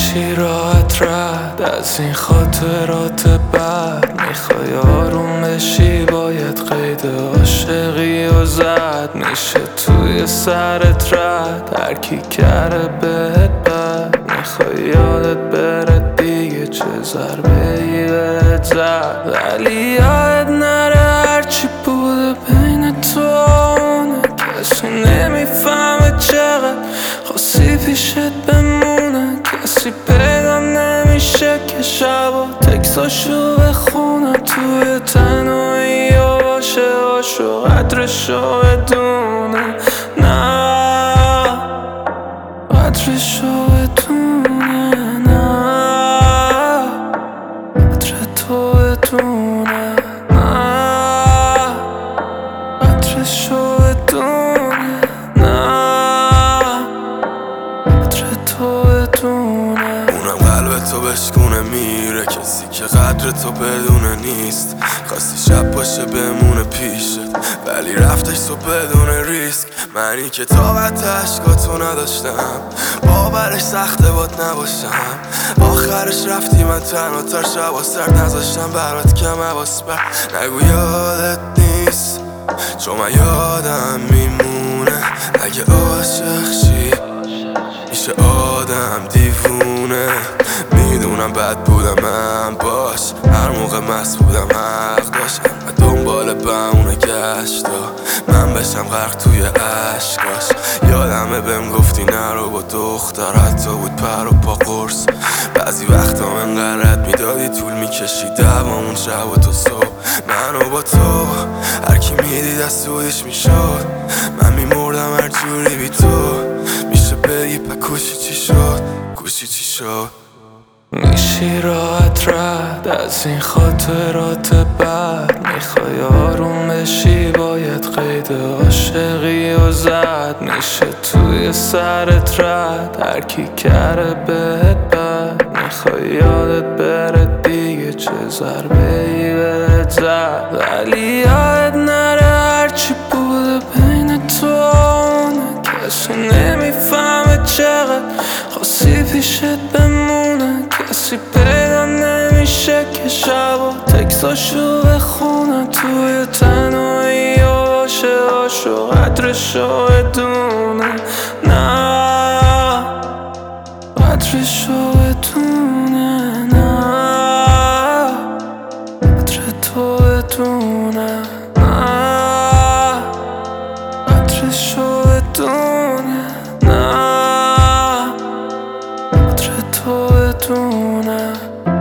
میشی راحت رد از این خاطرات بد. میخوای آروم بشی باید قید عاشقی و زد. میشه توی سرت رد هرکی کرده بهت بد. میخوای یادت بره دیگه چه ضربه‌ای بهت زد. ولی یاد نره هرچی بوده بین تو اونه. کسی نمیفهمه چقدر خواستی پیشت بمونه. کسی پیدا نمیشه که شبا تکساشو بخونه. توی تنهایی و باشه و قدرشو بدونه. نه قدرشو بدونه. نه قدر تو بدونه. نه قدرشو بدونه. نه قدر تو بدونه. اونم قلب تو بشکونه میره. کسی که قدر تو بدونه نیست. خواستی شب باشه بمونه پیشت ولی رفتش تو بدون ریسک. منی که طاقت عشقاتو نداشتم باورش سخته باد نباشم. آخرش رفتی من تنها تا شبا سرد نذاشتم برات کم حواس بر. نگو یادت نیست چون من یادم میمونه. اگه عاشق شی میشه آدم دیوونه. میدونم بد بودم من باش هر موقع مست بودم حق داشتم. من دنبال بهونه گشتا من بشم غرق توی عشقاش. یادمه بهم گفتی نرو با دختر حتی بود پر و پا قرص. بعضی وقتا من رد میدادی طول میکشی دوامون شب و تو صبح. منو با تو هرکی میدید از سودش میشد. من میمردم هر جوری بی تو. میشه بگی پکوشی چی شد گوشی چی شد. میشی راحت رد از این خاطرات بد. میخوای آروم بشی باید قید عاشقی و زد. میشه توی سرت رد هرکی کرده بهت بد. میخوای یادت بره دیگه چه ضربه‌ای بهت زد. ولی یاد نره هرچی بوده بین تو اونه. کسی نمیفهمه چقدر خواستی پیشت بمونه. کسی پیدا نمیشه که شبا تکساشو بخونه. توی تنهایی و باشه و قدرشو بدونه. نه قدرشو بدونه. نه قدر تو بدونه. نه قدرشو بدونه. نه قدر تو بدونه.